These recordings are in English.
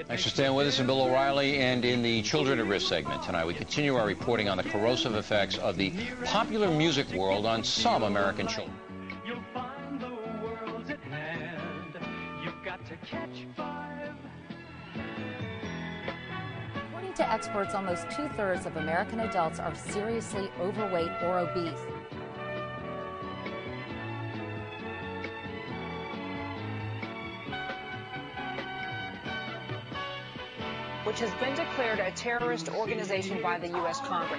Thanks for staying with us. I'm Bill O'Reilly, and in the Children at Risk segment tonight, we continue our reporting on the corrosive effects of the popular music world on some American children. You'll find the world's at hand. You've got to catch five. According to experts, almost 2/3 of American adults are seriously overweight or obese. Which has been declared a terrorist organization by the U.S. Congress.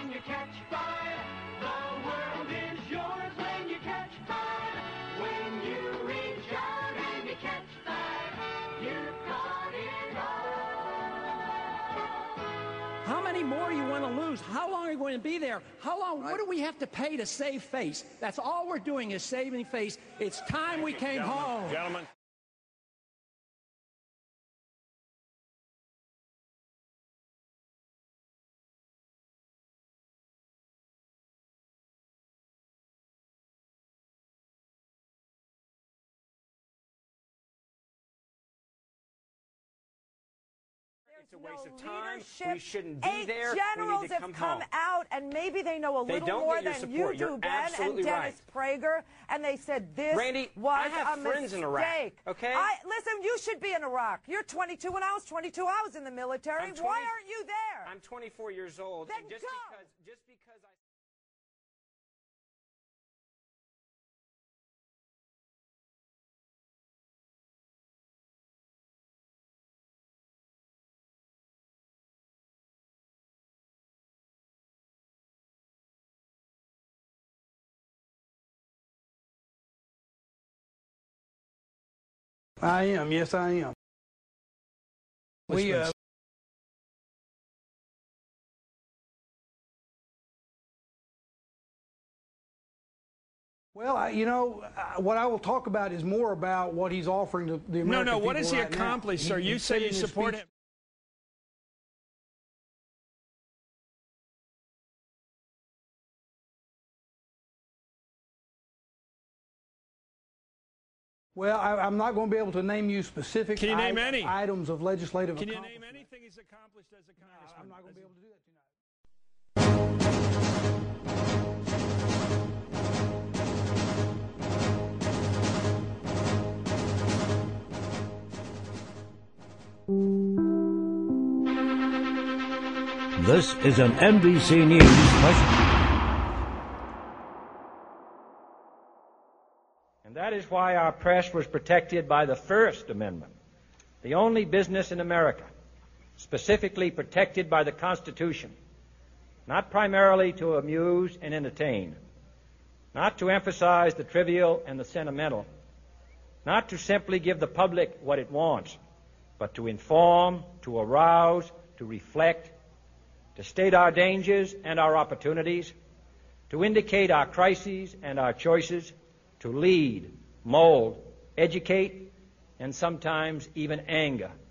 How many more do you want to lose? How long are you going to be there? How long? What do we have to pay to save face? That's all we're doing is saving face. It's time we came home. Gentlemen. It's a waste of time. We shouldn't be there. Generals we need to have come out, and maybe they know a little more than you do, Ben, and Dennis Prager, and they said this Randy, was I have a friends mistake. in Iraq, okay? Listen, you should be in Iraq. You're 22. When I was 22, I was in the military. Why aren't you there? I'm 24 years old. Then and just go. Just because I... I am. Yes, I am. Well, you know, what I will talk about is more about what he's offering to the American people. No, what has he right accomplished, now. sir? You say you support him. Well, I'm not going to be able to name you specific Can you name any? items of legislative Can you accomplishment. name anything he's accomplished as a congressman? I'm not going to be able to do that tonight. This is an NBC News special. And that is why our press was protected by the First Amendment, the only business in America specifically protected by the Constitution, not primarily to amuse and entertain, not to emphasize the trivial and the sentimental, not to simply give the public what it wants, but to inform, to arouse, to reflect, to state our dangers and our opportunities, to indicate our crises and our choices, to lead, mold, educate, and sometimes even anger